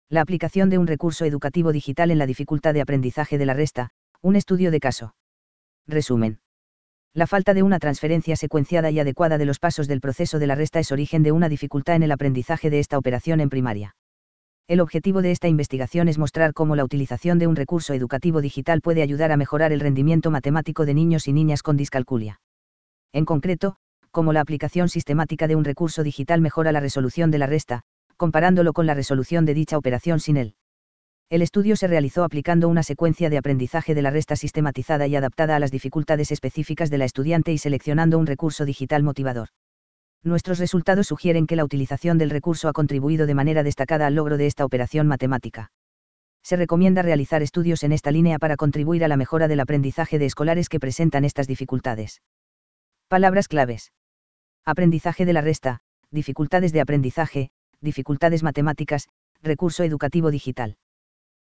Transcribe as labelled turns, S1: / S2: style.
S1: La aplicación de un recurso educativo digital en la dificultad de aprendizaje de la resta, un estudio de caso. Resumen. La falta de una transferencia secuenciada y adecuada de los pasos del proceso de la resta es origen de una dificultad en el aprendizaje de esta operación en primaria. El objetivo de esta investigación es mostrar cómo la utilización de un recurso educativo digital puede ayudar a mejorar el rendimiento matemático de niños y niñas con discalculia. En concreto, cómo la aplicación sistemática de un recurso digital mejora la resolución de la resta, comparándolo con la resolución de dicha operación sin él. El estudio se realizó aplicando una secuencia de aprendizaje de la resta sistematizada y adaptada a las dificultades específicas de la estudiante y seleccionando un recurso digital motivador. Nuestros resultados sugieren que la utilización del recurso ha contribuido de manera destacada al logro de esta operación matemática. Se recomienda realizar estudios en esta línea para contribuir a la mejora del aprendizaje de escolares que presentan estas dificultades. Palabras claves. Aprendizaje de la resta, dificultades de aprendizaje, dificultades matemáticas, recurso educativo digital.